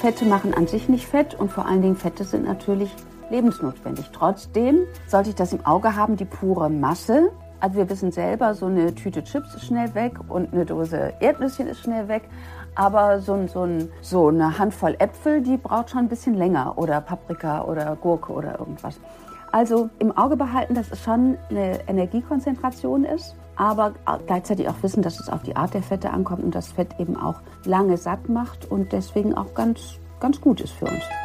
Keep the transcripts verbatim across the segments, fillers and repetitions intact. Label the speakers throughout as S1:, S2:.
S1: Fette machen an sich nicht fett und vor allen Dingen Fette sind natürlich lebensnotwendig. Trotzdem sollte ich das im Auge haben, die pure Masse. Also wir wissen selber, so eine Tüte Chips ist schnell weg und eine Dose Erdnüsschen ist schnell weg. Aber so, so, ein, so eine Handvoll Äpfel, die braucht schon ein bisschen länger. Oder Paprika oder Gurke oder irgendwas. Also im Auge behalten, dass es schon eine Energiekonzentration ist. Aber gleichzeitig auch wissen, dass es auf die Art der Fette ankommt und das Fett eben auch lange satt macht und deswegen auch ganz, ganz gut ist für uns.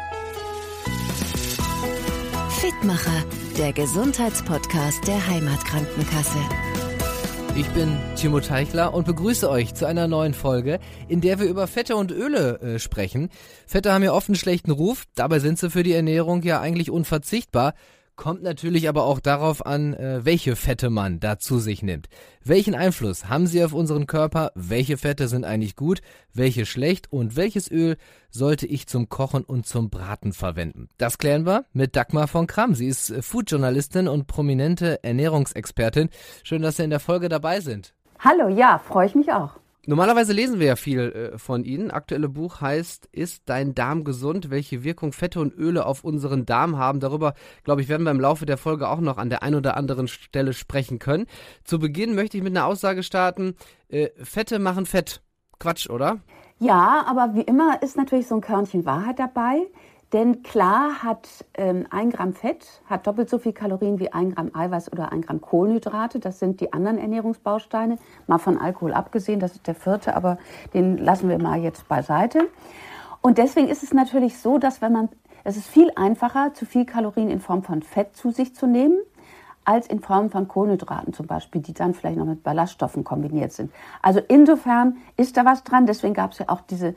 S2: Fitmacher, der Gesundheitspodcast der Heimatkrankenkasse.
S3: Ich bin Timo Teichler und begrüße euch zu einer neuen Folge, in der wir über Fette und Öle äh, sprechen. Fette haben ja oft einen schlechten Ruf, dabei sind sie für die Ernährung ja eigentlich unverzichtbar. Kommt natürlich aber auch darauf an, äh, welche Fette man da zu sich nimmt. Welchen Einfluss haben sie auf unseren Körper? Welche Fette sind eigentlich gut? Welche schlecht? Und welches Öl sollte ich zum Kochen und zum Braten verwenden? Das klären wir mit Dagmar von Kramm. Sie ist Food-Journalistin und prominente Ernährungsexpertin. Schön, dass Sie in der Folge dabei sind.
S1: Hallo, ja, freue ich mich auch.
S3: Normalerweise lesen wir ja viel äh, von Ihnen. Aktuelle Buch heißt, ist dein Darm gesund? Welche Wirkung Fette und Öle auf unseren Darm haben? Darüber, glaube ich, werden wir im Laufe der Folge auch noch an der einen oder anderen Stelle sprechen können. Zu Beginn möchte ich mit einer Aussage starten. Äh, Fette machen Fett. Quatsch, oder?
S1: Ja, aber wie immer ist natürlich so ein Körnchen Wahrheit dabei. Denn klar hat ähm, ein Gramm Fett hat doppelt so viel Kalorien wie ein Gramm Eiweiß oder ein Gramm Kohlenhydrate. Das sind die anderen Ernährungsbausteine. Mal von Alkohol abgesehen, das ist der vierte, aber den lassen wir mal jetzt beiseite. Und deswegen ist es natürlich so, dass wenn man, es ist viel einfacher, zu viel Kalorien in Form von Fett zu sich zu nehmen, als in Form von Kohlenhydraten zum Beispiel, die dann vielleicht noch mit Ballaststoffen kombiniert sind. Also insofern ist da was dran. Deswegen gab es ja auch diese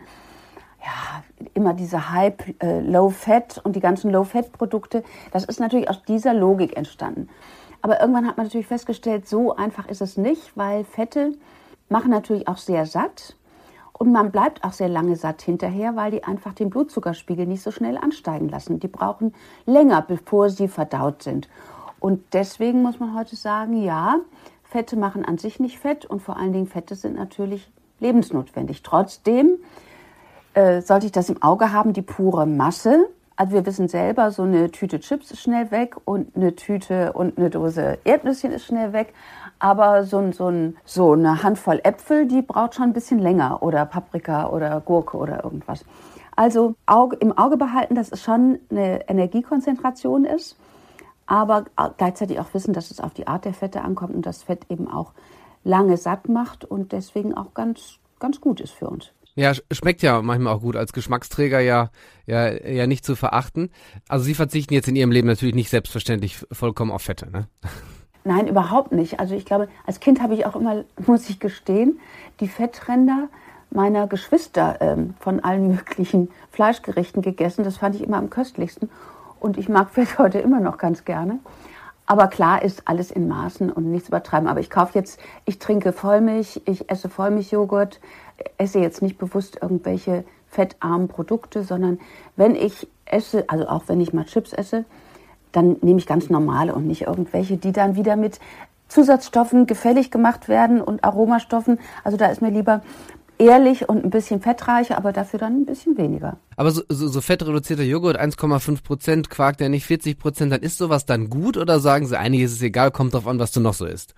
S1: Ja, immer diese Hype, äh, Low-Fat und die ganzen Low-Fat-Produkte, das ist natürlich aus dieser Logik entstanden. Aber irgendwann hat man natürlich festgestellt, so einfach ist es nicht, weil Fette machen natürlich auch sehr satt und man bleibt auch sehr lange satt hinterher, weil die einfach den Blutzuckerspiegel nicht so schnell ansteigen lassen. Die brauchen länger, bevor sie verdaut sind. Und deswegen muss man heute sagen, ja, Fette machen an sich nicht fett und vor allen Dingen Fette sind natürlich lebensnotwendig. Trotzdem Äh, sollte ich das im Auge haben, die pure Masse. Also wir wissen selber, so eine Tüte Chips ist schnell weg und eine Tüte und eine Dose Erdnüsschen ist schnell weg. Aber so, ein, so, ein, so eine Handvoll Äpfel, die braucht schon ein bisschen länger. Oder Paprika oder Gurke oder irgendwas. Also Auge, im Auge behalten, dass es schon eine Energiekonzentration ist. Aber gleichzeitig auch wissen, dass es auf die Art der Fette ankommt und das Fett eben auch lange satt macht und deswegen auch ganz, ganz gut ist für uns.
S3: Ja, schmeckt ja manchmal auch gut, als Geschmacksträger ja, ja, ja nicht zu verachten. Also Sie verzichten jetzt in Ihrem Leben natürlich nicht selbstverständlich vollkommen auf Fette, ne?
S1: Nein, überhaupt nicht. Also ich glaube, als Kind habe ich auch immer, muss ich gestehen, die Fettränder meiner Geschwister ähm, von allen möglichen Fleischgerichten gegessen. Das fand ich immer am köstlichsten. Und ich mag Fett heute immer noch ganz gerne. Aber klar ist alles in Maßen und nichts übertreiben. Aber ich kaufe jetzt, ich trinke Vollmilch, ich esse Vollmilchjoghurt, esse jetzt nicht bewusst irgendwelche fettarmen Produkte, sondern wenn ich esse, also auch wenn ich mal Chips esse, dann nehme ich ganz normale und nicht irgendwelche, die dann wieder mit Zusatzstoffen gefällig gemacht werden und Aromastoffen. Also da ist mir lieber ehrlich und ein bisschen fettreicher, aber dafür dann ein bisschen weniger.
S3: Aber so, so, so fettreduzierter Joghurt, eins Komma fünf Prozent, Quark, der nicht vierzig Prozent, dann ist sowas dann gut oder sagen Sie, eigentlich ist es egal, kommt drauf an, was du noch so isst?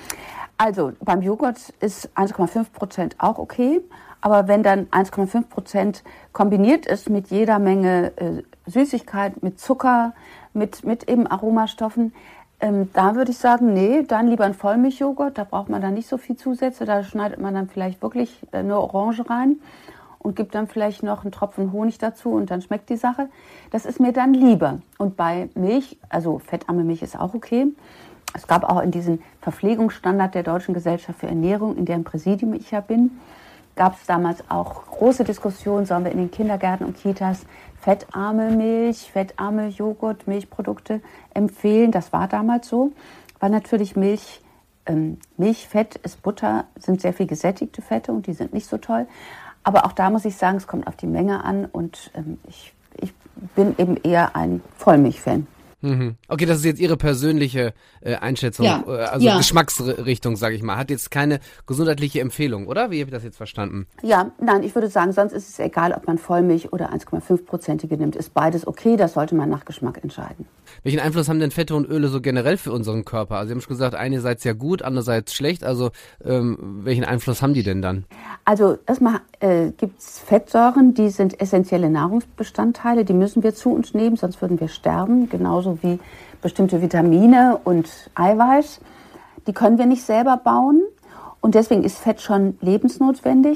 S1: Also beim Joghurt ist eins Komma fünf Prozent auch okay, aber wenn dann eins Komma fünf Prozent kombiniert ist mit jeder Menge äh, Süßigkeit, mit Zucker, mit, mit eben Aromastoffen, ähm, da würde ich sagen, nee, dann lieber ein Vollmilchjoghurt, da braucht man dann nicht so viel Zusätze, da schneidet man dann vielleicht wirklich äh, nur Orange rein und gibt dann vielleicht noch einen Tropfen Honig dazu und dann schmeckt die Sache. Das ist mir dann lieber. Und bei Milch, also fettarme Milch ist auch okay. Es gab auch in diesem Verpflegungsstandard der Deutschen Gesellschaft für Ernährung, in deren Präsidium ich ja bin, gab es damals auch große Diskussionen, sollen wir in den Kindergärten und Kitas fettarme Milch, fettarme Joghurt, Milchprodukte empfehlen. Das war damals so, weil natürlich Milch, ähm, Milchfett ist Butter, sind sehr viel gesättigte Fette und die sind nicht so toll. Aber auch da muss ich sagen, es kommt auf die Menge an und ähm, ich, ich bin eben eher ein Vollmilch-Fan.
S3: Mhm. Okay, das ist jetzt Ihre persönliche äh, Einschätzung,
S1: Ja.
S3: äh, also
S1: Ja.
S3: Geschmacksrichtung, sage ich mal. Hat jetzt keine gesundheitliche Empfehlung, oder? Wie habe ich das jetzt verstanden?
S1: Ja, nein, ich würde sagen, sonst ist es egal, ob man Vollmilch oder eins Komma fünf Prozentige nimmt. Ist beides okay, das sollte man nach Geschmack entscheiden.
S3: Welchen Einfluss haben denn Fette und Öle so generell für unseren Körper? Also Sie haben schon gesagt, einerseits ja gut, andererseits schlecht. Also ähm, welchen Einfluss haben die denn dann?
S1: Also erstmal äh, gibt es Fettsäuren, die sind essentielle Nahrungsbestandteile, die müssen wir zu uns nehmen, sonst würden wir sterben, genauso wie bestimmte Vitamine und Eiweiß. Die können wir nicht selber bauen und deswegen ist Fett schon lebensnotwendig.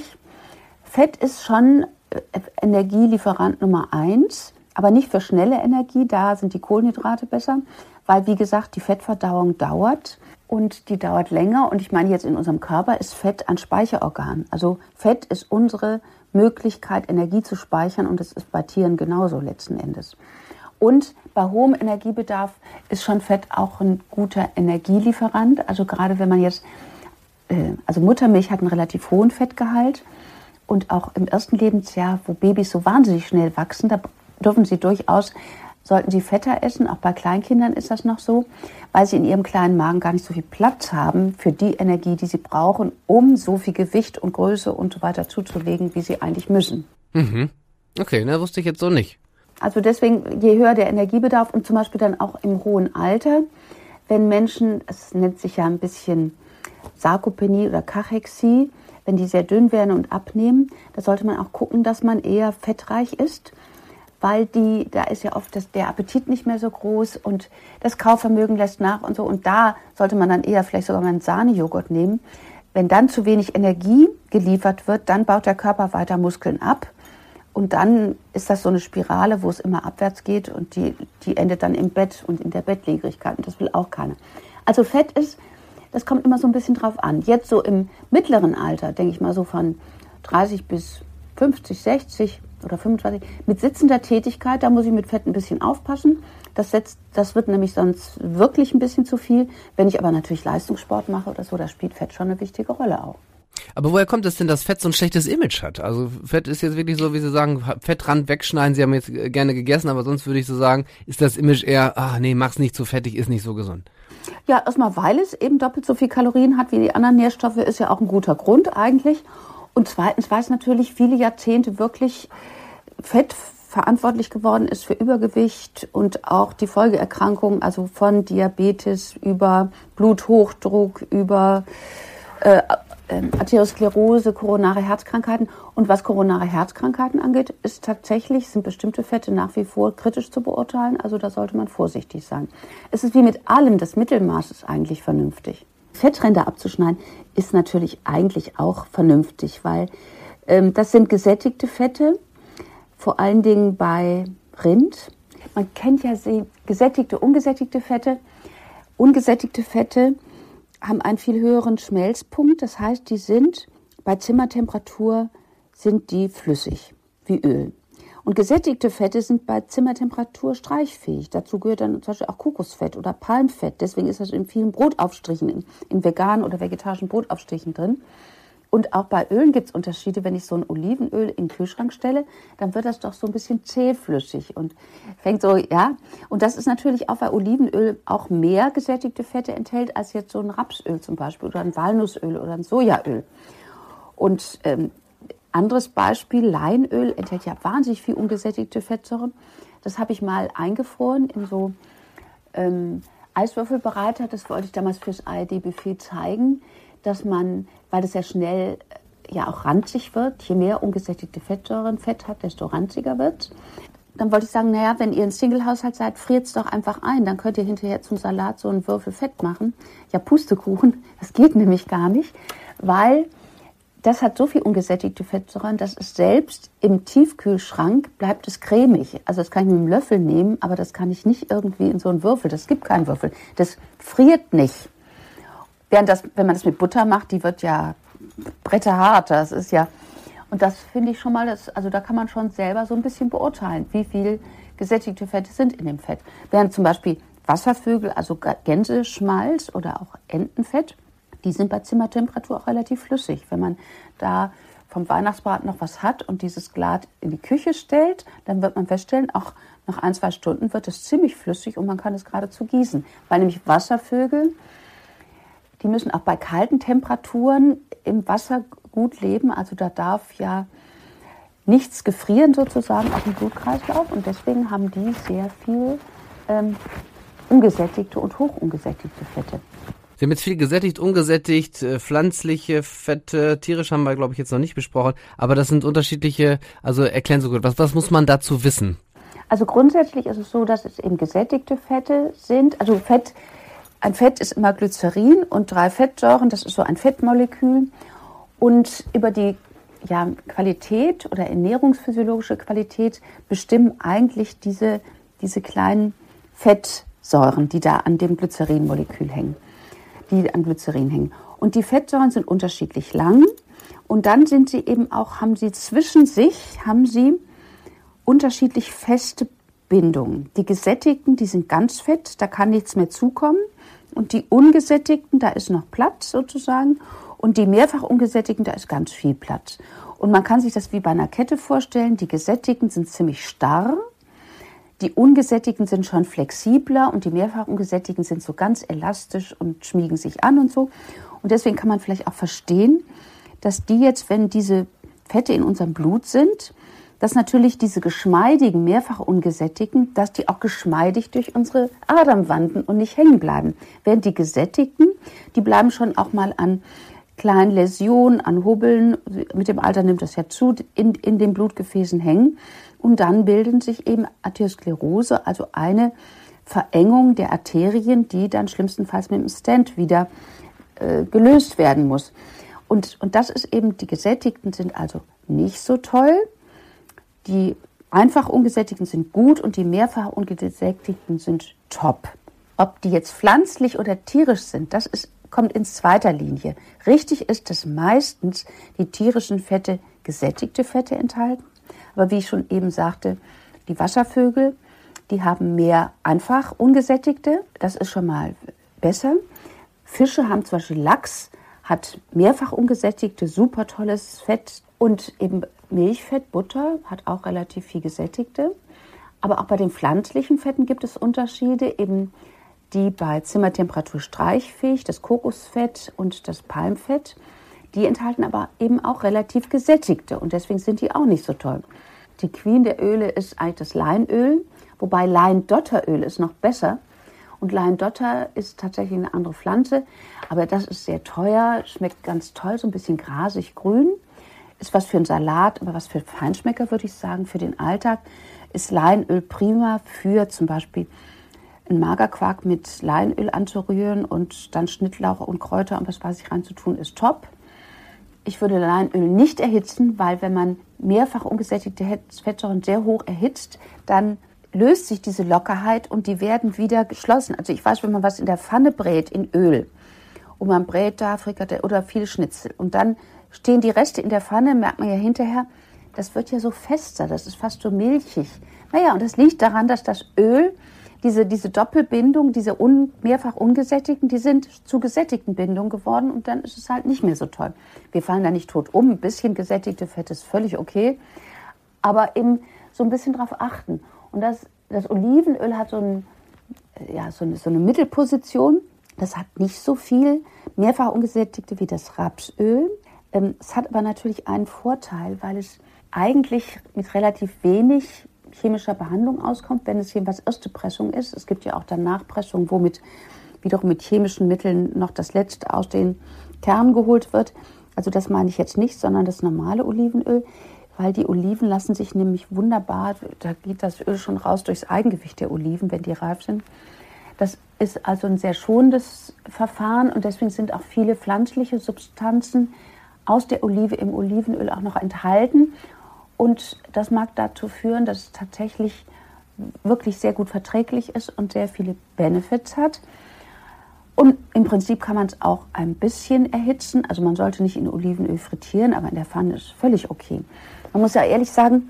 S1: Fett ist schon äh, Energielieferant Nummer eins, aber nicht für schnelle Energie, da sind die Kohlenhydrate besser, weil wie gesagt die Fettverdauung dauert. Und die dauert länger. Und ich meine, jetzt in unserem Körper ist Fett ein Speicherorgan. Also Fett ist unsere Möglichkeit, Energie zu speichern. Und das ist bei Tieren genauso letzten Endes. Und bei hohem Energiebedarf ist schon Fett auch ein guter Energielieferant. Also gerade wenn man jetzt, äh, also Muttermilch hat einen relativ hohen Fettgehalt. Und auch im ersten Lebensjahr, wo Babys so wahnsinnig schnell wachsen, da dürfen sie durchaus sollten sie fetter essen, auch bei Kleinkindern ist das noch so, weil sie in ihrem kleinen Magen gar nicht so viel Platz haben für die Energie, die sie brauchen, um so viel Gewicht und Größe und so weiter zuzulegen, wie sie eigentlich müssen.
S3: Mhm. Okay, na, wusste ich jetzt so nicht.
S1: Also deswegen, je höher der Energiebedarf und zum Beispiel dann auch im hohen Alter, wenn Menschen, es nennt sich ja ein bisschen Sarkopenie oder Kachexie, wenn die sehr dünn werden und abnehmen, da sollte man auch gucken, dass man eher fettreich ist. Weil die, da ist ja oft das, der Appetit nicht mehr so groß und das Kaufvermögen lässt nach und so. Und da sollte man dann eher vielleicht sogar mal einen Sahnejoghurt nehmen. Wenn dann zu wenig Energie geliefert wird, dann baut der Körper weiter Muskeln ab. Und dann ist das so eine Spirale, wo es immer abwärts geht und die, die endet dann im Bett und in der Bettlägerigkeit. Und das will auch keiner. Also Fett ist, das kommt immer so ein bisschen drauf an. Jetzt so im mittleren Alter, denke ich mal so von dreißig bis fünfzig, sechzig oder fünfundzwanzig, mit sitzender Tätigkeit, da muss ich mit Fett ein bisschen aufpassen. Das, setzt, das wird nämlich sonst wirklich ein bisschen zu viel. Wenn ich aber natürlich Leistungssport mache oder so, da spielt Fett schon eine wichtige Rolle auch.
S3: Aber woher kommt es denn, dass Fett so ein schlechtes Image hat? Also Fett ist jetzt wirklich so, wie Sie sagen, Fettrand wegschneiden. Sie haben jetzt gerne gegessen, aber sonst würde ich so sagen, ist das Image eher, ach nee, mach's nicht zu fettig, ist nicht so gesund.
S1: Ja, erstmal, weil es eben doppelt so viel Kalorien hat wie die anderen Nährstoffe, ist ja auch ein guter Grund eigentlich. Und zweitens, weil es natürlich viele Jahrzehnte wirklich Fett verantwortlich geworden ist für Übergewicht und auch die Folgeerkrankungen, also von Diabetes über Bluthochdruck, über äh, äh, Arteriosklerose, koronare Herzkrankheiten. Und was koronare Herzkrankheiten angeht, ist tatsächlich, sind bestimmte Fette nach wie vor kritisch zu beurteilen. Also da sollte man vorsichtig sein. Es ist wie mit allem, das Mittelmaß ist eigentlich vernünftig. Fettränder abzuschneiden ist natürlich eigentlich auch vernünftig, weil ähm, das sind gesättigte Fette, vor allen Dingen bei Rind. Man kennt ja gesättigte, ungesättigte Fette. Ungesättigte Fette haben einen viel höheren Schmelzpunkt, das heißt, die sind bei Zimmertemperatur sind die flüssig, wie Öl. Und gesättigte Fette sind bei Zimmertemperatur streichfähig. Dazu gehört dann zum Beispiel auch Kokosfett oder Palmfett. Deswegen ist das in vielen Brotaufstrichen, in, in veganen oder vegetarischen Brotaufstrichen drin. Und auch bei Ölen gibt es Unterschiede. Wenn ich so ein Olivenöl in den Kühlschrank stelle, dann wird das doch so ein bisschen zähflüssig und fängt so, ja. Und das ist natürlich auch, weil Olivenöl auch mehr gesättigte Fette enthält als jetzt so ein Rapsöl zum Beispiel oder ein Walnussöl oder ein Sojaöl. Und ähm, anderes Beispiel, Leinöl enthält ja wahnsinnig viel ungesättigte Fettsäuren. Das habe ich mal eingefroren in so ähm, Eiswürfelbereiter. Das wollte ich damals fürs A R D-Buffet zeigen, dass man, weil das ja schnell äh, ja auch ranzig wird, je mehr ungesättigte Fettsäuren Fett hat, desto ranziger wird. Dann wollte ich sagen, naja, wenn ihr ein Single-Haushalt seid, friert es doch einfach ein. Dann könnt ihr hinterher zum Salat so einen Würfel Fett machen. Ja, Pustekuchen, das geht nämlich gar nicht, weil das hat so viel ungesättigte Fettsäuren, dass es selbst im Tiefkühlschrank bleibt es cremig. Also das kann ich mit einem Löffel nehmen, aber das kann ich nicht irgendwie in so einen Würfel. Das gibt keinen Würfel. Das friert nicht. Während das, wenn man das mit Butter macht, die wird ja bretterhart. Das ist ja, und das finde ich schon mal, das, also da kann man schon selber so ein bisschen beurteilen, wie viel gesättigte Fette sind in dem Fett. Während zum Beispiel Wasservögel, also Gänseschmalz oder auch Entenfett, die sind bei Zimmertemperatur auch relativ flüssig. Wenn man da vom Weihnachtsbraten noch was hat und dieses Glas in die Küche stellt, dann wird man feststellen, auch nach ein, zwei Stunden wird es ziemlich flüssig und man kann es geradezu gießen. Weil nämlich Wasservögel, die müssen auch bei kalten Temperaturen im Wasser gut leben. Also da darf ja nichts gefrieren sozusagen auf dem Blutkreislauf. Und deswegen haben die sehr viel ähm, ungesättigte und hochungesättigte Fette.
S3: Sie haben jetzt viel gesättigt, ungesättigt, äh, pflanzliche Fette, tierisch haben wir, glaube ich, jetzt noch nicht besprochen. Aber das sind unterschiedliche, also erklären Sie gut, was, was muss man dazu wissen?
S1: Also grundsätzlich ist es so, dass es eben gesättigte Fette sind. Also Fett, ein Fett ist immer Glycerin und drei Fettsäuren, das ist so ein Fettmolekül. Und über die ja, Qualität oder ernährungsphysiologische Qualität bestimmen eigentlich diese, diese kleinen Fettsäuren, die da an dem Glycerinmolekül hängen. die an Glycerin hängen. Und die Fettsäuren sind unterschiedlich lang und dann sind sie eben auch, haben sie zwischen sich, haben sie unterschiedlich feste Bindungen. Die gesättigten, die sind ganz fett, da kann nichts mehr zukommen und die ungesättigten, da ist noch Platz sozusagen und die mehrfach ungesättigten, da ist ganz viel Platz. Und man kann sich das wie bei einer Kette vorstellen, die gesättigten sind ziemlich starr, die ungesättigten sind schon flexibler und die mehrfach ungesättigten sind so ganz elastisch und schmiegen sich an und so. Und deswegen kann man vielleicht auch verstehen, dass die jetzt, wenn diese Fette in unserem Blut sind, dass natürlich diese geschmeidigen, mehrfach ungesättigten, dass die auch geschmeidig durch unsere Adern wandern und nicht hängen bleiben. Während die gesättigten, die bleiben schon auch mal an kleinen Läsionen, an Hubbeln, mit dem Alter nimmt das ja zu, in, in den Blutgefäßen hängen. Und dann bilden sich eben Arteriosklerose, also eine Verengung der Arterien, die dann schlimmstenfalls mit dem Stent wieder äh, gelöst werden muss. Und, und das ist eben, die Gesättigten sind also nicht so toll, die einfach Ungesättigten sind gut und die mehrfach Ungesättigten sind top. Ob die jetzt pflanzlich oder tierisch sind, das ist, kommt in zweiter Linie. Richtig ist, dass meistens die tierischen Fette gesättigte Fette enthalten. Aber wie ich schon eben sagte, die Wasservögel, die haben mehr einfach ungesättigte. Das ist schon mal besser. Fische haben zum Beispiel Lachs, hat mehrfach ungesättigte, super tolles Fett. Und eben Milchfett, Butter hat auch relativ viel gesättigte. Aber auch bei den pflanzlichen Fetten gibt es Unterschiede, eben die bei Zimmertemperatur streichfähig, das Kokosfett und das Palmfett. Die enthalten aber eben auch relativ gesättigte und deswegen sind die auch nicht so toll. Die Queen der Öle ist eigentlich das Leinöl, wobei Leindotteröl ist noch besser. Und Leindotter ist tatsächlich eine andere Pflanze, aber das ist sehr teuer, schmeckt ganz toll, so ein bisschen grasig grün. Ist was für einen Salat, aber was für Feinschmecker, würde ich sagen. Für den Alltag ist Leinöl prima für zum Beispiel einen Magerquark mit Leinöl anzurühren und dann Schnittlauch und Kräuter und was weiß ich reinzutun, ist top. Ich würde Leinöl nicht erhitzen, weil wenn man mehrfach ungesättigte Fettsäuren sehr hoch erhitzt, dann löst sich diese Lockerheit und die werden wieder geschlossen. Also ich weiß, wenn man was in der Pfanne brät in Öl und man brät da Frikadelle oder viele Schnitzel und dann stehen die Reste in der Pfanne, merkt man ja hinterher, das wird ja so fester, das ist fast so milchig. Naja, und das liegt daran, dass das Öl, diese, diese Doppelbindung, diese un, mehrfach ungesättigten, die sind zu gesättigten Bindungen geworden und dann ist es halt nicht mehr so toll. Wir fallen da nicht tot um, ein bisschen gesättigte Fett ist völlig okay, aber eben so ein bisschen drauf achten. Und das, das Olivenöl hat so, ein, ja, so, eine, so eine Mittelposition, das hat nicht so viel mehrfach ungesättigte wie das Rapsöl. Ähm, es hat aber natürlich einen Vorteil, weil es eigentlich mit relativ wenig chemischer Behandlung auskommt, wenn es jedenfalls erste Pressung ist. Es gibt ja auch dann Nachpressung, womit wiederum mit chemischen Mitteln noch das Letzte aus den Kernen geholt wird. Also das meine ich jetzt nicht, sondern das normale Olivenöl, weil die Oliven lassen sich nämlich wunderbar, da geht das Öl schon raus durchs Eigengewicht der Oliven, wenn die reif sind. Das ist also ein sehr schonendes Verfahren und deswegen sind auch viele pflanzliche Substanzen aus der Olive im Olivenöl auch noch enthalten. Und das mag dazu führen, dass es tatsächlich wirklich sehr gut verträglich ist und sehr viele Benefits hat. Und im Prinzip kann man es auch ein bisschen erhitzen. Also man sollte nicht in Olivenöl frittieren, aber in der Pfanne ist völlig okay. Man muss ja ehrlich sagen,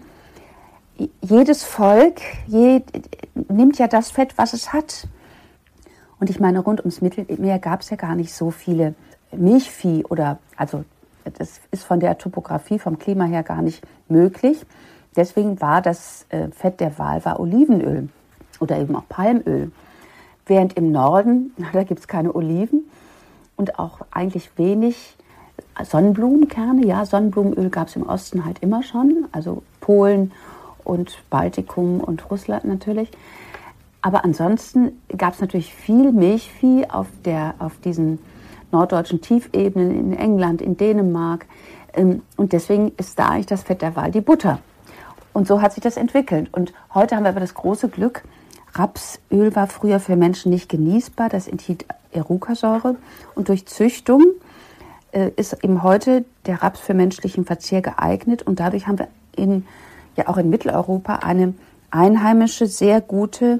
S1: jedes Volk je, nimmt ja das Fett, was es hat. Und ich meine, rund ums Mittelmeer gab es ja gar nicht so viele Milchvieh oder, also das ist von der Topografie, vom Klima her gar nicht möglich. deswegen war das äh, Fett der Wahl war Olivenöl oder eben auch Palmöl. Während im Norden, da gibt es keine Oliven und auch eigentlich wenig Sonnenblumenkerne. Ja, Sonnenblumenöl gab es im Osten halt immer schon, also Polen und Baltikum und Russland natürlich. Aber ansonsten gab es natürlich viel Milchvieh auf, der, auf diesen norddeutschen Tiefebenen in England, in Dänemark. Und deswegen ist da eigentlich das Fett der Wahl die Butter. Und so hat sich das entwickelt. Und heute haben wir aber das große Glück, Rapsöl war früher für Menschen nicht genießbar, das enthielt Erucasäure. Und durch Züchtung äh, ist eben heute der Raps für menschlichen Verzehr geeignet. Und dadurch haben wir in, ja auch in Mitteleuropa eine einheimische, sehr gute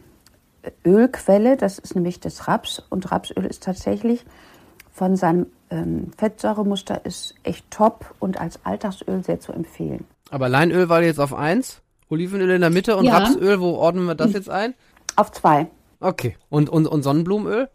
S1: Ölquelle. Das ist nämlich das Raps. Und Rapsöl ist tatsächlich von seinem ähm, Fettsäuremuster ist echt top und als Alltagsöl sehr zu empfehlen.
S3: Aber Leinöl war jetzt auf eins, Olivenöl in der Mitte und ja. Rapsöl, wo ordnen wir das jetzt ein?
S1: Auf zwei.
S3: Okay. Und, und, und Sonnenblumenöl?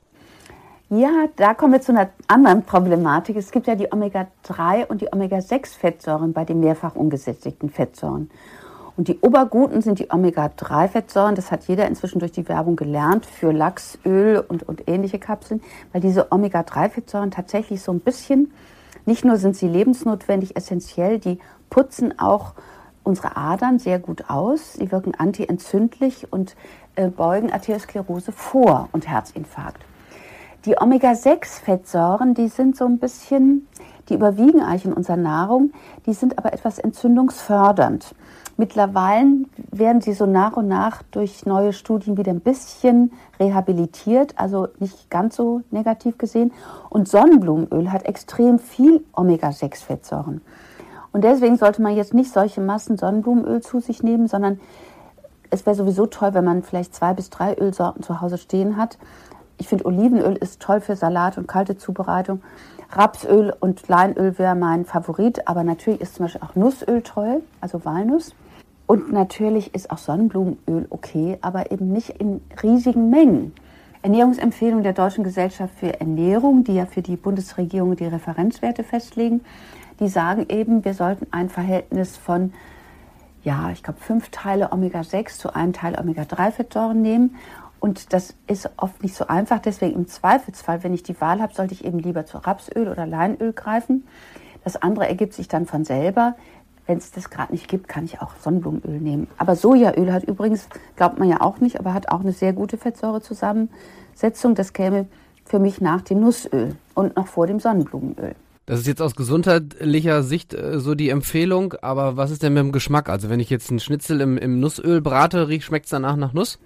S1: Ja, da kommen wir zu einer anderen Problematik. Es gibt ja die Omega drei und die Omega sechs Fettsäuren bei den mehrfach ungesättigten Fettsäuren. Und die oberguten sind die Omega drei Fettsäuren. Das hat jeder inzwischen durch die Werbung gelernt für Lachsöl und, und ähnliche Kapseln. Weil diese Omega drei Fettsäuren tatsächlich so ein bisschen, nicht nur sind sie lebensnotwendig, essentiell, die putzen auch unsere Adern sehr gut aus. Sie wirken antientzündlich und äh, beugen Arteriosklerose vor und Herzinfarkt. Die Omega sechs Fettsäuren, die sind so ein bisschen, die überwiegen eigentlich in unserer Nahrung, die sind aber etwas entzündungsfördernd. Mittlerweile werden sie so nach und nach durch neue Studien wieder ein bisschen rehabilitiert, also nicht ganz so negativ gesehen. Und Sonnenblumenöl hat extrem viel Omega sechs Fettsäuren. Und deswegen sollte man jetzt nicht solche Massen Sonnenblumenöl zu sich nehmen, sondern es wäre sowieso toll, wenn man vielleicht zwei bis drei Ölsorten zu Hause stehen hat. Ich finde, Olivenöl ist toll für Salat und kalte Zubereitung. Rapsöl und Leinöl wäre mein Favorit, aber natürlich ist zum Beispiel auch Nussöl toll, also Walnuss. Und natürlich ist auch Sonnenblumenöl okay, aber eben nicht in riesigen Mengen. Ernährungsempfehlung der Deutschen Gesellschaft für Ernährung, die ja für die Bundesregierung die Referenzwerte festlegen, die sagen eben, wir sollten ein Verhältnis von, ja, ich glaube, fünf Teile Omega sechs zu einem Teil Omega drei Fettsäuren nehmen. Und das ist oft nicht so einfach. Deswegen im Zweifelsfall, wenn ich die Wahl habe, sollte ich eben lieber zu Rapsöl oder Leinöl greifen. Das andere ergibt sich dann von selber. Wenn es das gerade nicht gibt, kann ich auch Sonnenblumenöl nehmen. Aber Sojaöl hat übrigens, glaubt man ja auch nicht, aber hat auch eine sehr gute Fettsäurezusammensetzung. Das käme für mich nach dem Nussöl und noch vor dem Sonnenblumenöl.
S3: Das ist jetzt aus gesundheitlicher Sicht äh, so die Empfehlung, aber was ist denn mit dem Geschmack? Also wenn ich jetzt einen Schnitzel im, im Nussöl brate, schmeckt es danach nach Nuss?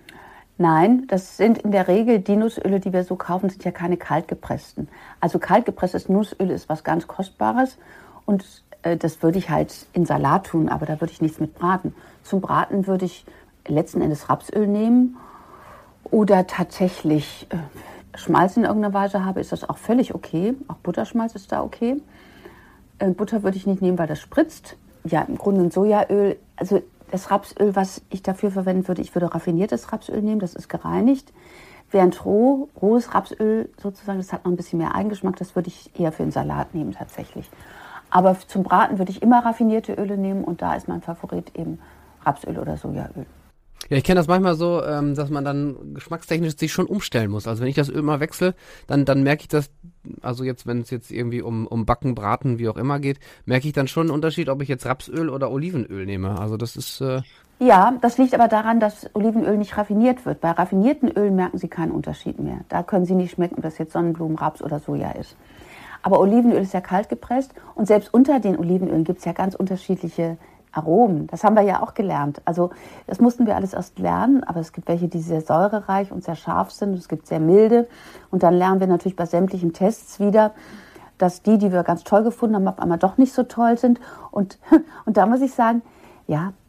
S1: Nein, das sind in der Regel die Nussöle, die wir so kaufen, sind ja keine kaltgepressten. Also kaltgepresstes Nussöl ist was ganz Kostbares und äh, das würde ich halt in Salat tun, aber da würde ich nichts mit braten. Zum Braten würde ich letzten Endes Rapsöl nehmen oder tatsächlich äh, Schmalz in irgendeiner Weise habe, ist das auch völlig okay. Auch Butterschmalz ist da okay. Äh, Butter würde ich nicht nehmen, weil das spritzt. Ja, im Grunde ein Sojaöl, also das Rapsöl, was ich dafür verwenden würde, ich würde raffiniertes Rapsöl nehmen, das ist gereinigt. Während roh, rohes Rapsöl sozusagen, das hat noch ein bisschen mehr Eigengeschmack, das würde ich eher für einen Salat nehmen tatsächlich. Aber zum Braten würde ich immer raffinierte Öle nehmen und da ist mein Favorit eben Rapsöl oder Sojaöl.
S3: Ja, ich kenne das manchmal so, ähm, dass man dann geschmackstechnisch sich schon umstellen muss. Also wenn ich das Öl mal wechsle, dann dann merke ich das, also jetzt, wenn es jetzt irgendwie um, um Backen, Braten, wie auch immer geht, merke ich dann schon einen Unterschied, ob ich jetzt Rapsöl oder Olivenöl nehme. Also das ist... Äh
S1: Ja, das liegt aber daran, dass Olivenöl nicht raffiniert wird. Bei raffinierten Ölen merken Sie keinen Unterschied mehr. Da können Sie nicht schmecken, ob das jetzt Sonnenblumen, Raps oder Soja ist. Aber Olivenöl ist ja kalt gepresst und selbst unter den Olivenölen gibt es ja ganz unterschiedliche Aromen. Das haben wir ja auch gelernt. Also das mussten wir alles erst lernen, aber es gibt welche, die sehr säurereich und sehr scharf sind. Es gibt sehr milde. Und dann lernen wir natürlich bei sämtlichen Tests wieder, dass die, die wir ganz toll gefunden haben, auf einmal doch nicht so toll sind. Und, und da muss ich sagen, ja,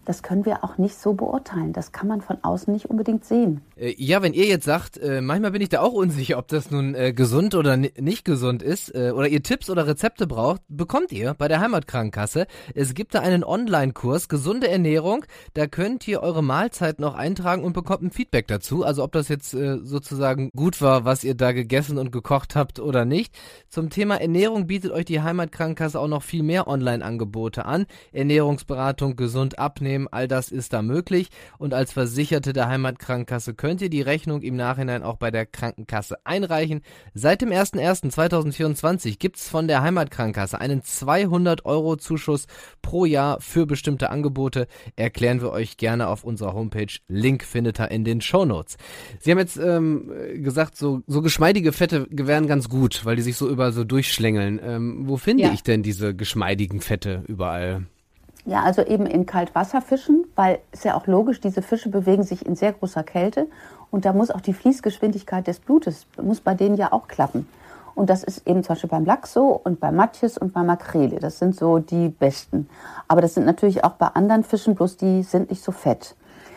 S1: Das können wir auch nicht so beurteilen. Das kann man von außen nicht unbedingt sehen.
S3: Äh, ja, wenn ihr jetzt sagt, äh, manchmal bin ich da auch unsicher, ob das nun äh, gesund oder ni- nicht gesund ist, äh, oder ihr Tipps oder Rezepte braucht, bekommt ihr bei der Heimatkrankenkasse. Es gibt da einen Online-Kurs, gesunde Ernährung. Da könnt ihr eure Mahlzeiten auch eintragen und bekommt ein Feedback dazu. Also ob das jetzt äh, sozusagen gut war, was ihr da gegessen und gekocht habt oder nicht. Zum Thema Ernährung bietet euch die Heimatkrankenkasse auch noch viel mehr Online-Angebote an. Ernährungsberatung, gesund abnehmen, all das ist da möglich. Und als Versicherte der Heimatkrankenkasse könnt ihr die Rechnung im Nachhinein auch bei der Krankenkasse einreichen. Seit dem ersten ersten zweitausendvierundzwanzig gibt es von der Heimatkrankenkasse einen zweihundert Euro Zuschuss pro Jahr für bestimmte Angebote. Erklären wir euch gerne auf unserer Homepage. Link findet ihr in den Shownotes. Sie haben jetzt ähm, gesagt, so, so geschmeidige Fette wären ganz gut, weil die sich so überall so durchschlängeln. Ähm, wo finde
S1: Ja.
S3: ich denn diese geschmeidigen Fette überall?
S1: Ja, also eben in Kaltwasserfischen, weil es ja auch logisch, diese Fische bewegen sich in sehr großer Kälte und da muss auch die Fließgeschwindigkeit des Blutes, muss bei denen ja auch klappen. Und das ist eben zum Beispiel beim Lachs so und bei Matjes und bei Makrele. Das sind so die besten. Aber das sind natürlich auch bei anderen Fischen, bloß die sind nicht so fett.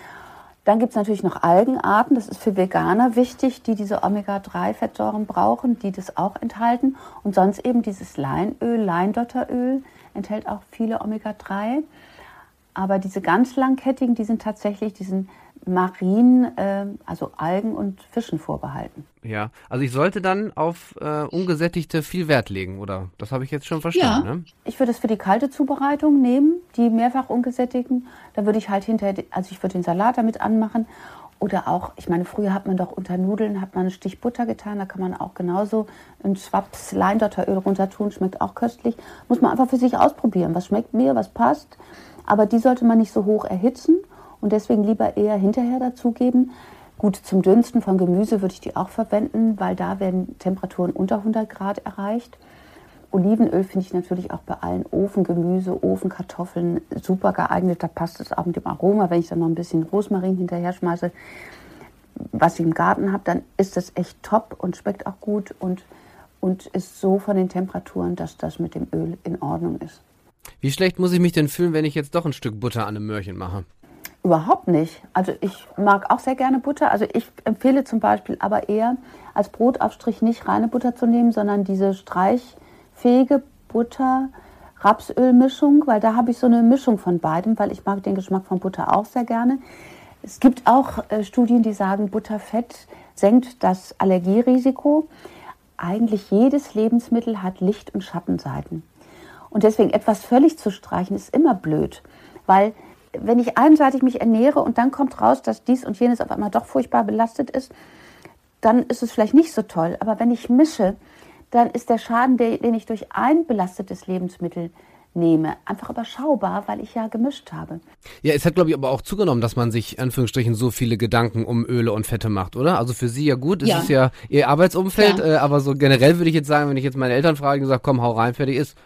S1: Dann gibt es natürlich noch Algenarten, das ist für Veganer wichtig, die diese Omega drei Fettsäuren brauchen, die das auch enthalten. Und sonst eben dieses Leinöl, Leindotteröl, enthält auch viele Omega drei. Aber diese ganz langkettigen, die sind tatsächlich diesen Marinen, äh, also Algen und Fischen vorbehalten.
S3: Ja, also ich sollte dann auf äh, ungesättigte viel Wert legen, oder? Das habe ich jetzt schon verstanden,
S4: Ja.
S3: ne?
S1: Ich würde es für die kalte Zubereitung nehmen, die mehrfach ungesättigten. Da würde ich halt hinterher, also ich würde den Salat damit anmachen. Oder auch, ich meine, früher hat man doch unter Nudeln, hat man einen Stich Butter getan, da kann man auch genauso einen Schwaps Leindotteröl runter tun, schmeckt auch köstlich. Muss man einfach für sich ausprobieren, was schmeckt mir, was passt. Aber die sollte man nicht so hoch erhitzen und deswegen lieber eher hinterher dazugeben. Gut, zum Dünsten von Gemüse würde ich die auch verwenden, weil da werden Temperaturen unter hundert Grad erreicht. Olivenöl finde ich natürlich auch bei allen Ofengemüse, Ofenkartoffeln super geeignet. Da passt es auch mit dem Aroma. Wenn ich dann noch ein bisschen Rosmarin hinterher schmeiße, was ich im Garten habe, dann ist das echt top und schmeckt auch gut und, und ist so von den Temperaturen, dass das mit dem Öl in Ordnung ist.
S3: Wie schlecht muss ich mich denn fühlen, wenn ich jetzt doch ein Stück Butter an einem Möhrchen mache?
S1: Überhaupt nicht. Also ich mag auch sehr gerne Butter. Also ich empfehle zum Beispiel aber eher als Brotaufstrich nicht reine Butter zu nehmen, sondern diese streichfähige Butter-Rapsöl-Mischung, weil da habe ich so eine Mischung von beidem, weil ich mag den Geschmack von Butter auch sehr gerne. Es gibt auch äh, Studien, die sagen, Butterfett senkt das Allergierisiko. Eigentlich jedes Lebensmittel hat Licht- und Schattenseiten. Und deswegen etwas völlig zu streichen ist immer blöd, weil wenn ich einseitig mich ernähre und dann kommt raus, dass dies und jenes auf einmal doch furchtbar belastet ist, dann ist es vielleicht nicht so toll. Aber wenn ich mische, dann ist der Schaden, den ich durch ein belastetes Lebensmittel nehme, einfach überschaubar, weil ich ja gemischt habe.
S3: Ja, es hat, glaube ich, aber auch zugenommen, dass man sich, in Anführungsstrichen, so viele Gedanken um Öle und Fette macht, oder? Also für Sie ja gut, es
S4: Ja.
S3: ist ja Ihr Arbeitsumfeld,
S4: Ja.
S3: äh, aber so generell würde ich jetzt sagen, wenn ich jetzt meine Eltern frage, gesagt, komm, hau rein, fertig ist.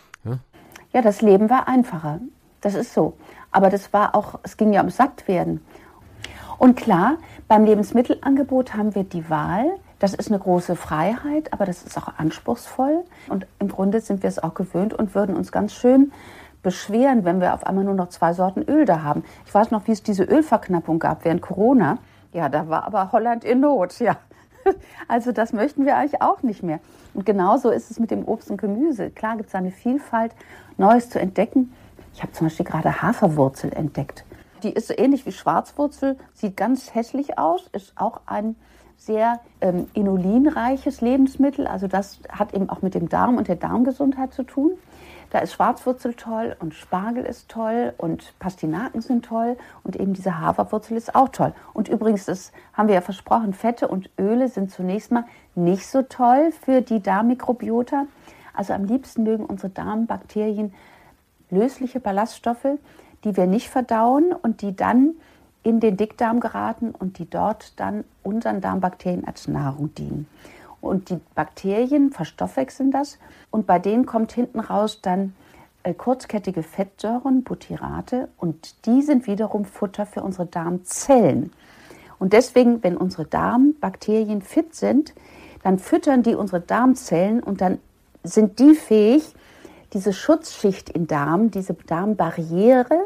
S1: Ja, das Leben war einfacher. Das ist so. Aber das war auch, es ging ja ums Sattwerden. Und klar, beim Lebensmittelangebot haben wir die Wahl. Das ist eine große Freiheit, aber das ist auch anspruchsvoll. Und im Grunde sind wir es auch gewöhnt und würden uns ganz schön beschweren, wenn wir auf einmal nur noch zwei Sorten Öl da haben. Ich weiß noch, wie es diese Ölverknappung gab während Corona. Ja, da war aber Holland in Not, ja. Also das möchten wir eigentlich auch nicht mehr. Und genauso ist es mit dem Obst und Gemüse. Klar gibt es eine Vielfalt, Neues zu entdecken. Ich habe zum Beispiel gerade Haferwurzel entdeckt. Die ist so ähnlich wie Schwarzwurzel, sieht ganz hässlich aus, ist auch ein sehr ähm, inulinreiches Lebensmittel. Also das hat eben auch mit dem Darm und der Darmgesundheit zu tun. Da ist Schwarzwurzel toll und Spargel ist toll und Pastinaken sind toll und eben diese Haferwurzel ist auch toll. Und übrigens, das haben wir ja versprochen, Fette und Öle sind zunächst mal nicht so toll für die Darmmikrobiota. Also am liebsten mögen unsere Darmbakterien lösliche Ballaststoffe, die wir nicht verdauen und die dann in den Dickdarm geraten und die dort dann unseren Darmbakterien als Nahrung dienen. Und die Bakterien verstoffwechseln das und bei denen kommt hinten raus dann äh, kurzkettige Fettsäuren, Butyrate, und die sind wiederum Futter für unsere Darmzellen. Und deswegen, wenn unsere Darmbakterien fit sind, dann füttern die unsere Darmzellen und dann sind die fähig, diese Schutzschicht im Darm, diese Darmbarriere,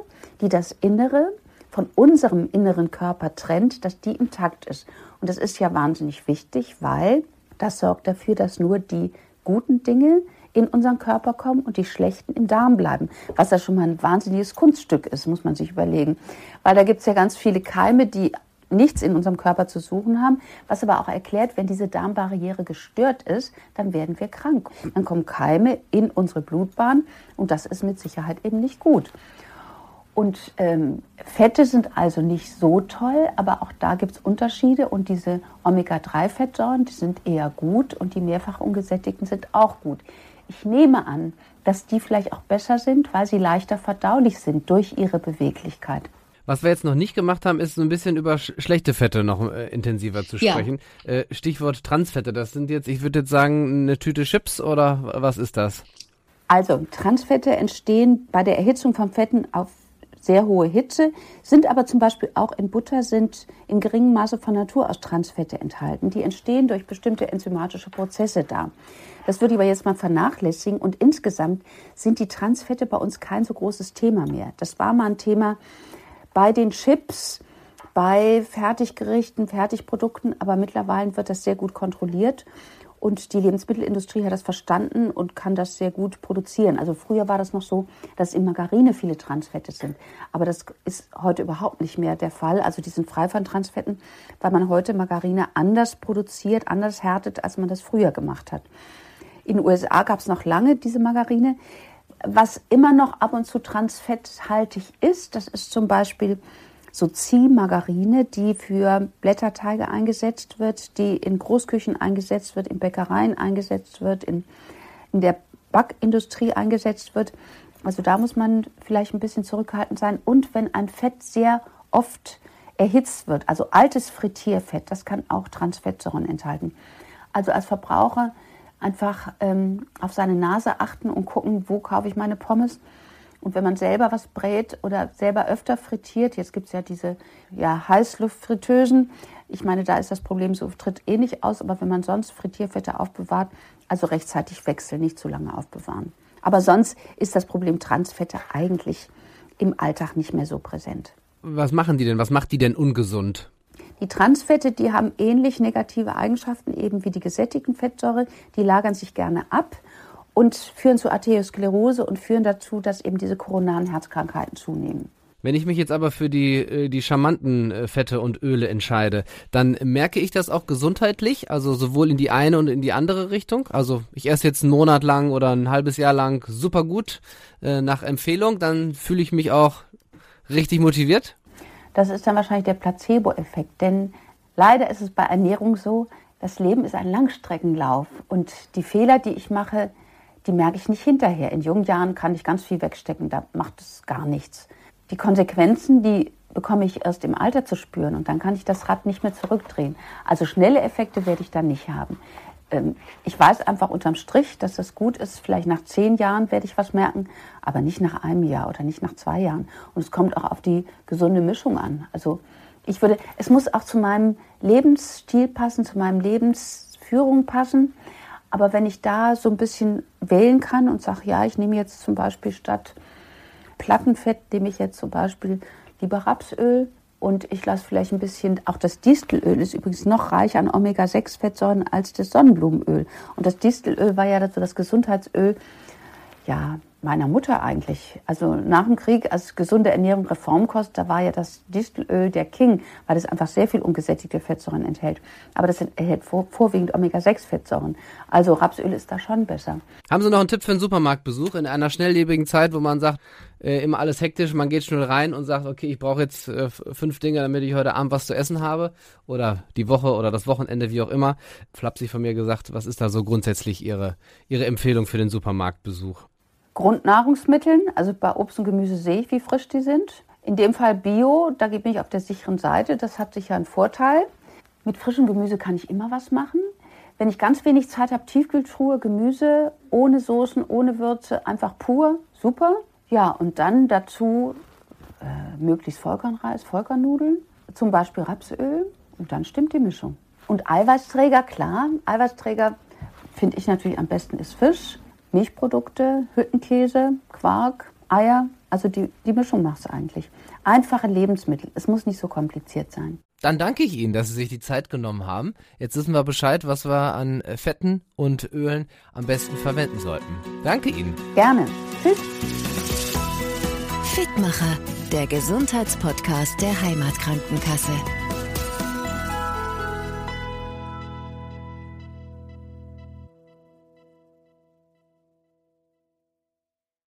S1: die das Innere von unserem inneren Körper trennt, dass die intakt ist. Und das ist ja wahnsinnig wichtig, weil das sorgt dafür, dass nur die guten Dinge in unseren Körper kommen und die schlechten im Darm bleiben. Was ja schon mal ein wahnsinniges Kunststück ist, muss man sich überlegen. Weil da gibt es ja ganz viele Keime, die nichts in unserem Körper zu suchen haben, was aber auch erklärt, wenn diese Darmbarriere gestört ist, dann werden wir krank. Dann kommen Keime in unsere Blutbahn und das ist mit Sicherheit eben nicht gut. Und ähm, Fette sind also nicht so toll, aber auch da gibt es Unterschiede und diese Omega drei Fettsäuren, die sind eher gut und die mehrfach ungesättigten sind auch gut. Ich nehme an, dass die vielleicht auch besser sind, weil sie leichter verdaulich sind durch ihre Beweglichkeit.
S3: Was wir jetzt noch nicht gemacht haben, ist so ein bisschen über sch- schlechte Fette noch äh, intensiver zu sprechen. Ja. Äh, Stichwort Transfette, das sind jetzt, ich würde jetzt sagen, eine Tüte Chips oder was ist das?
S1: Also Transfette entstehen bei der Erhitzung von Fetten auf sehr hohe Hitze, sind aber zum Beispiel auch in Butter, sind in geringem Maße von Natur aus Transfette enthalten. Die entstehen durch bestimmte enzymatische Prozesse da. Das würde ich aber jetzt mal vernachlässigen und insgesamt sind die Transfette bei uns kein so großes Thema mehr. Das war mal ein Thema bei den Chips, bei Fertiggerichten, Fertigprodukten, aber mittlerweile wird das sehr gut kontrolliert und die Lebensmittelindustrie hat das verstanden und kann das sehr gut produzieren. Also früher war das noch so, dass in Margarine viele Transfette sind, aber das ist heute überhaupt nicht mehr der Fall. Also die sind frei von Transfetten, weil man heute Margarine anders produziert, anders härtet, als man das früher gemacht hat. In den U S A gab es noch lange diese Margarine. Was immer noch ab und zu transfetthaltig ist, das ist zum Beispiel so Ziehmargarine, die für Blätterteige eingesetzt wird, die in Großküchen eingesetzt wird, in Bäckereien eingesetzt wird, in, in der Backindustrie eingesetzt wird. Also da muss man vielleicht ein bisschen zurückhaltend sein. Und wenn ein Fett sehr oft erhitzt wird, also altes Frittierfett, das kann auch Transfettsäuren enthalten. Also als Verbraucher einfach ähm, auf seine Nase achten und gucken, wo kaufe ich meine Pommes. Und wenn man selber was brät oder selber öfter frittiert, jetzt gibt es ja diese ja, Heißluftfritteusen, ich meine, da ist das Problem, so tritt eh nicht aus, aber wenn man sonst Frittierfette aufbewahrt, also rechtzeitig wechseln, nicht zu lange aufbewahren. Aber sonst ist das Problem Transfette eigentlich im Alltag nicht mehr so präsent.
S3: Was machen die denn? Was macht die denn ungesund?
S1: Die Transfette, die haben ähnlich negative Eigenschaften eben wie die gesättigten Fettsäuren. Die lagern sich gerne ab und führen zu Arteriosklerose und führen dazu, dass eben diese koronaren Herzkrankheiten zunehmen.
S3: Wenn ich mich jetzt aber für die, die charmanten Fette und Öle entscheide, dann merke ich das auch gesundheitlich, also sowohl in die eine und in die andere Richtung. Also ich esse jetzt einen Monat lang oder ein halbes Jahr lang super gut äh, nach Empfehlung, dann fühle ich mich auch richtig motiviert.
S1: Das ist dann wahrscheinlich der Placebo-Effekt, denn leider ist es bei Ernährung so, das Leben ist ein Langstreckenlauf und die Fehler, die ich mache, die merke ich nicht hinterher. In jungen Jahren kann ich ganz viel wegstecken, da macht es gar nichts. Die Konsequenzen, die bekomme ich erst im Alter zu spüren und dann kann ich das Rad nicht mehr zurückdrehen. Also schnelle Effekte werde ich dann nicht haben. Ich weiß einfach unterm Strich, dass das gut ist. Vielleicht nach zehn Jahren werde ich was merken, aber nicht nach einem Jahr oder nicht nach zwei Jahren. Und es kommt auch auf die gesunde Mischung an. Also ich würde, es muss auch zu meinem Lebensstil passen, zu meinem Lebensführung passen. Aber wenn ich da so ein bisschen wählen kann und sage, ja, ich nehme jetzt zum Beispiel statt Plattenfett, nehme ich jetzt zum Beispiel lieber Rapsöl. Und ich lasse vielleicht ein bisschen, auch das Distelöl ist übrigens noch reicher an Omega sechs Fettsäuren als das Sonnenblumenöl. Und das Distelöl war ja so das Gesundheitsöl, ja, meiner Mutter eigentlich. Also nach dem Krieg, als gesunde Ernährung Reformkost, da war ja das Distelöl der King, weil es einfach sehr viel ungesättigte Fettsäuren enthält. Aber das enthält vor, vorwiegend Omega sechs Fettsäuren. Also Rapsöl ist da schon besser.
S3: Haben Sie noch einen Tipp für einen Supermarktbesuch in einer schnelllebigen Zeit, wo man sagt, äh, immer alles hektisch, man geht schnell rein und sagt, okay, ich brauche jetzt äh, fünf Dinge, damit ich heute Abend was zu essen habe oder die Woche oder das Wochenende, wie auch immer. Flapsig von mir gesagt, was ist da so grundsätzlich Ihre, Ihre Empfehlung für den Supermarktbesuch?
S1: Grundnahrungsmitteln, also bei Obst und Gemüse sehe ich, wie frisch die sind. In dem Fall Bio, da bin ich auf der sicheren Seite, das hat sicher einen Vorteil. Mit frischem Gemüse kann ich immer was machen. Wenn ich ganz wenig Zeit habe, Tiefkühltruhe, Gemüse, ohne Soßen, ohne Würze, einfach pur, super. Ja, und dann dazu äh, möglichst Vollkornreis, Vollkornnudeln, zum Beispiel Rapsöl und dann stimmt die Mischung. Und Eiweißträger, klar, Eiweißträger finde ich natürlich am besten ist Fisch. Milchprodukte, Hüttenkäse, Quark, Eier, Also die, die Mischung machst du eigentlich. Einfache Lebensmittel, es muss nicht so kompliziert sein.
S3: Dann danke ich Ihnen, dass Sie sich die Zeit genommen haben. Jetzt wissen wir Bescheid, was wir an Fetten und Ölen am besten verwenden sollten. Danke Ihnen.
S1: Gerne. Tschüss.
S2: Fitmacher, der Gesundheitspodcast der Heimatkrankenkasse.